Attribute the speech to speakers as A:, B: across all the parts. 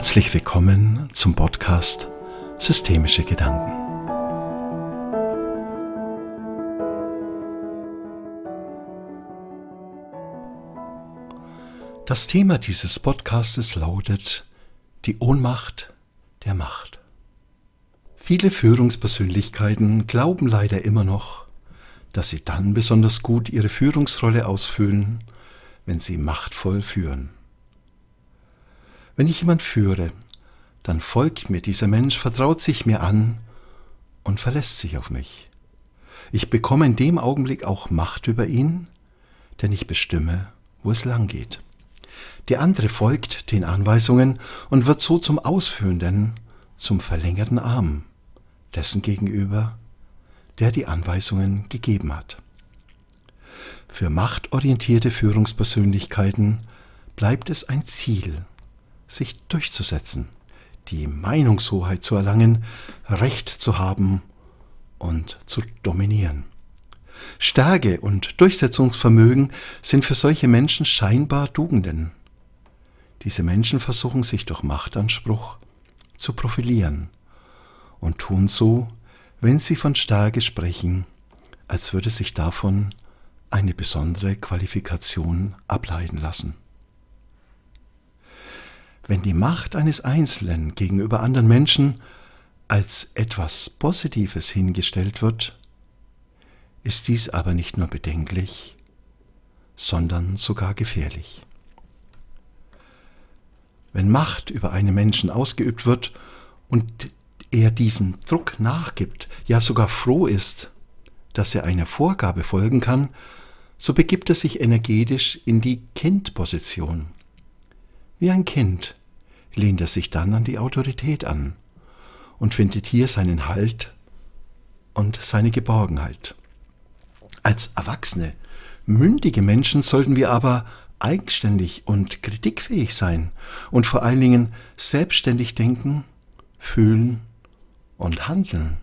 A: Herzlich willkommen zum Podcast Systemische Gedanken. Das Thema dieses Podcastes lautet die Ohnmacht der Macht. Viele Führungspersönlichkeiten glauben leider immer noch, dass sie dann besonders gut ihre Führungsrolle ausfüllen, wenn sie machtvoll führen. Wenn ich jemand führe, dann folgt mir dieser Mensch, vertraut sich mir an und verlässt sich auf mich. Ich bekomme in dem Augenblick auch Macht über ihn, denn ich bestimme, wo es lang geht. Der andere folgt den Anweisungen und wird so zum Ausführenden, zum verlängerten Arm dessen gegenüber, der die Anweisungen gegeben hat. Für machtorientierte Führungspersönlichkeiten bleibt es ein Ziel, sich durchzusetzen, die Meinungshoheit zu erlangen, Recht zu haben und zu dominieren. Stärke und Durchsetzungsvermögen sind für solche Menschen scheinbar Tugenden. Diese Menschen versuchen sich durch Machtanspruch zu profilieren und tun so, wenn sie von Stärke sprechen, als würde sich davon eine besondere Qualifikation ableiten lassen. Wenn die Macht eines Einzelnen gegenüber anderen Menschen als etwas Positives hingestellt wird, ist dies aber nicht nur bedenklich, sondern sogar gefährlich. Wenn Macht über einen Menschen ausgeübt wird und er diesen Druck nachgibt, ja sogar froh ist, dass er einer Vorgabe folgen kann, so begibt er sich energetisch in die Kindposition. Wie ein Kind lehnt er sich dann an die Autorität an und findet hier seinen Halt und seine Geborgenheit. Als erwachsene, mündige Menschen sollten wir aber eigenständig und kritikfähig sein und vor allen Dingen selbstständig denken, fühlen und handeln.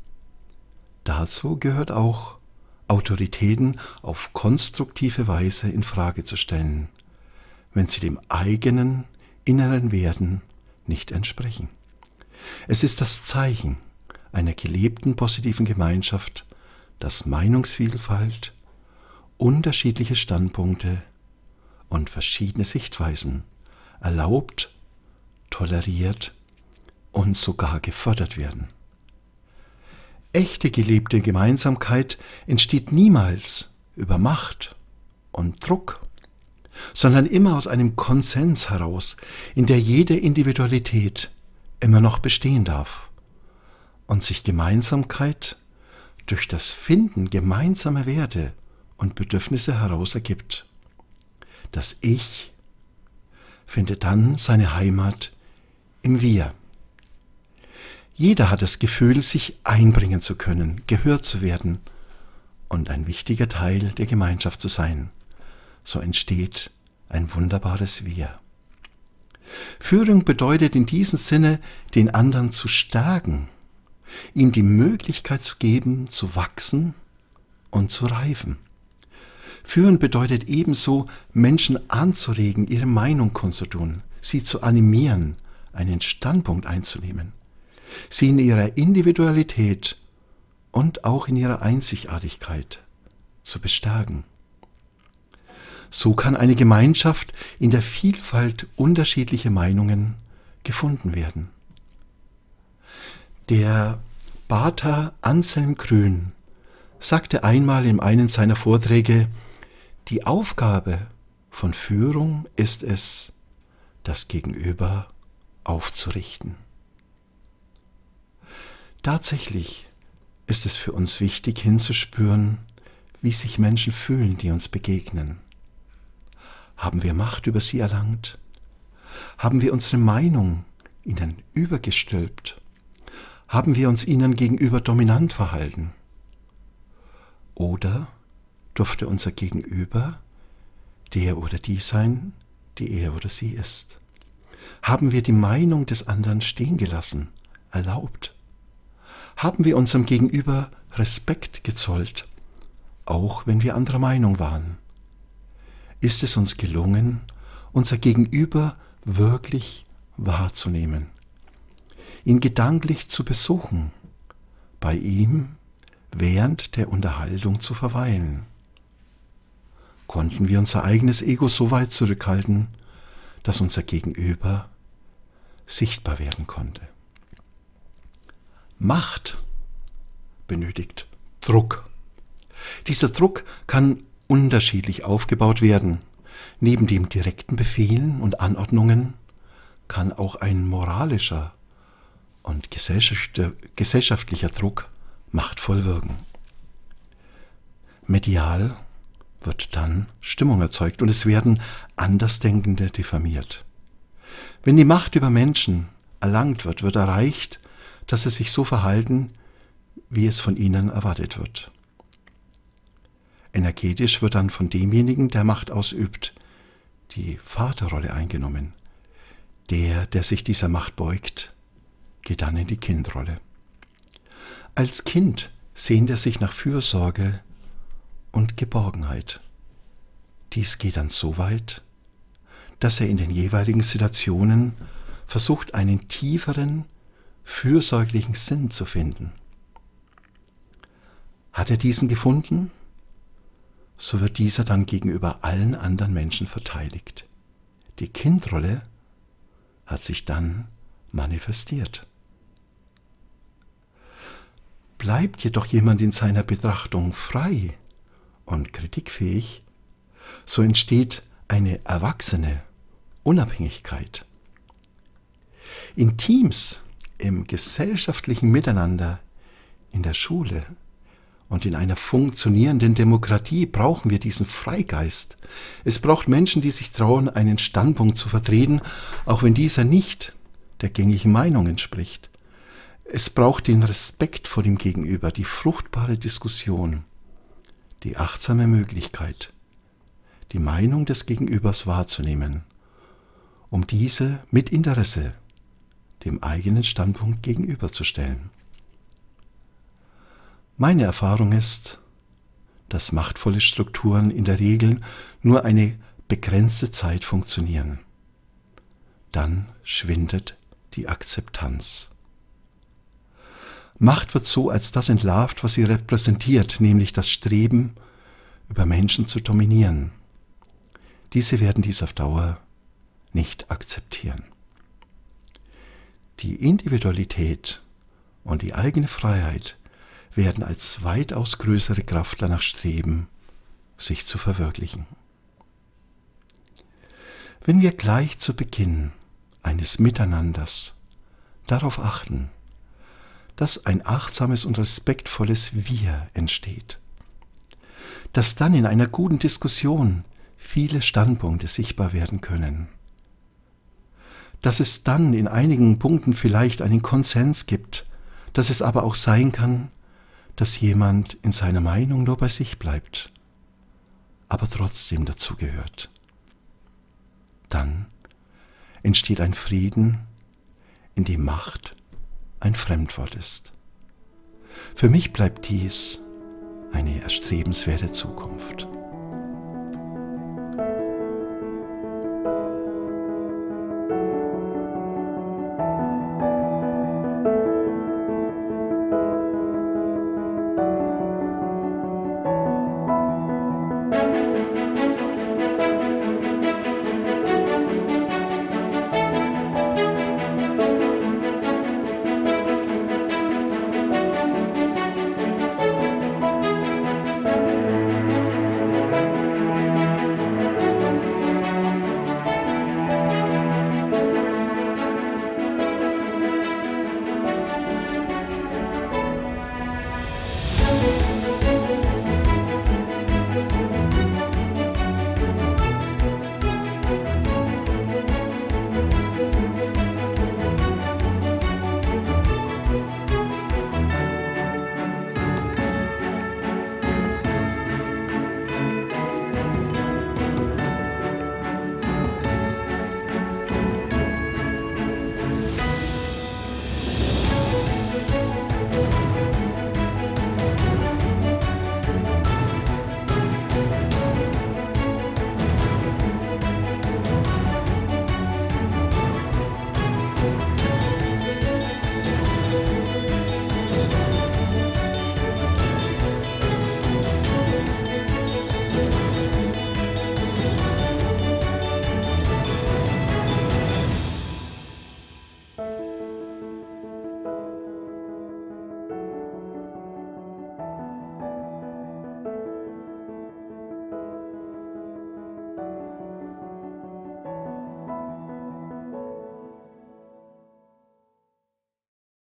A: Dazu gehört auch, Autoritäten auf konstruktive Weise in Frage zu stellen, wenn sie dem eigenen inneren Werten nicht entsprechen. Es ist das Zeichen einer gelebten positiven Gemeinschaft, dass Meinungsvielfalt, unterschiedliche Standpunkte und verschiedene Sichtweisen erlaubt, toleriert und sogar gefördert werden. Echte gelebte Gemeinsamkeit entsteht niemals über Macht und Druck, sondern immer aus einem Konsens heraus, in der jede Individualität immer noch bestehen darf und sich Gemeinsamkeit durch das Finden gemeinsamer Werte und Bedürfnisse heraus ergibt. Das Ich findet dann seine Heimat im Wir. Jeder hat das Gefühl, sich einbringen zu können, gehört zu werden und ein wichtiger Teil der Gemeinschaft zu sein. So entsteht ein wunderbares Wir. Führung bedeutet in diesem Sinne, den anderen zu stärken, ihm die Möglichkeit zu geben, zu wachsen und zu reifen. Führen bedeutet ebenso, Menschen anzuregen, ihre Meinung kundzutun, sie zu animieren, einen Standpunkt einzunehmen, sie in ihrer Individualität und auch in ihrer Einzigartigkeit zu bestärken. So kann eine Gemeinschaft in der Vielfalt unterschiedlicher Meinungen gefunden werden. Der Pater Anselm Grün sagte einmal in einem seiner Vorträge, die Aufgabe von Führung ist es, das Gegenüber aufzurichten. Tatsächlich ist es für uns wichtig hinzuspüren, wie sich Menschen fühlen, die uns begegnen. Haben wir Macht über sie erlangt? Haben wir unsere Meinung ihnen übergestülpt? Haben wir uns ihnen gegenüber dominant verhalten? Oder durfte unser Gegenüber der oder die sein, die er oder sie ist? Haben wir die Meinung des anderen stehen gelassen, erlaubt? Haben wir unserem Gegenüber Respekt gezollt, auch wenn wir anderer Meinung waren? Ist es uns gelungen, unser Gegenüber wirklich wahrzunehmen, ihn gedanklich zu besuchen, bei ihm während der Unterhaltung zu verweilen. Konnten wir unser eigenes Ego so weit zurückhalten, dass unser Gegenüber sichtbar werden konnte. Macht benötigt Druck. Dieser Druck kann unterschiedlich aufgebaut werden. Neben dem direkten Befehlen und Anordnungen kann auch ein moralischer und gesellschaftlicher Druck machtvoll wirken. Medial wird dann Stimmung erzeugt und es werden Andersdenkende diffamiert. Wenn die Macht über Menschen erlangt wird, wird erreicht, dass sie sich so verhalten, wie es von ihnen erwartet wird. Energetisch wird dann von demjenigen, der Macht ausübt, die Vaterrolle eingenommen. Der sich dieser Macht beugt, geht dann in die Kindrolle. Als Kind sehnt er sich nach Fürsorge und Geborgenheit. Dies geht dann so weit, dass er in den jeweiligen Situationen versucht, einen tieferen, fürsorglichen Sinn zu finden. Hat er diesen gefunden, so wird dieser dann gegenüber allen anderen Menschen verteidigt. Die Kindrolle hat sich dann manifestiert. Bleibt jedoch jemand in seiner Betrachtung frei und kritikfähig, so entsteht eine erwachsene Unabhängigkeit. In Teams, im gesellschaftlichen Miteinander, in der Schule und in einer funktionierenden Demokratie brauchen wir diesen Freigeist. Es braucht Menschen, die sich trauen, einen Standpunkt zu vertreten, auch wenn dieser nicht der gängigen Meinung entspricht. Es braucht den Respekt vor dem Gegenüber, die fruchtbare Diskussion, die achtsame Möglichkeit, die Meinung des Gegenübers wahrzunehmen, um diese mit Interesse dem eigenen Standpunkt gegenüberzustellen. Meine Erfahrung ist, dass machtvolle Strukturen in der Regel nur eine begrenzte Zeit funktionieren. Dann schwindet die Akzeptanz. Macht wird so als das entlarvt, was sie repräsentiert, nämlich das Streben, über Menschen zu dominieren. Diese werden dies auf Dauer nicht akzeptieren. Die Individualität und die eigene Freiheit werden als weitaus größere Kraft danach streben, sich zu verwirklichen. Wenn wir gleich zu Beginn eines Miteinanders darauf achten, dass ein achtsames und respektvolles Wir entsteht, dass dann in einer guten Diskussion viele Standpunkte sichtbar werden können, dass es dann in einigen Punkten vielleicht einen Konsens gibt, dass es aber auch sein kann, dass jemand in seiner Meinung nur bei sich bleibt, aber trotzdem dazugehört. Dann entsteht ein Frieden, in dem Macht ein Fremdwort ist. Für mich bleibt dies eine erstrebenswerte Zukunft.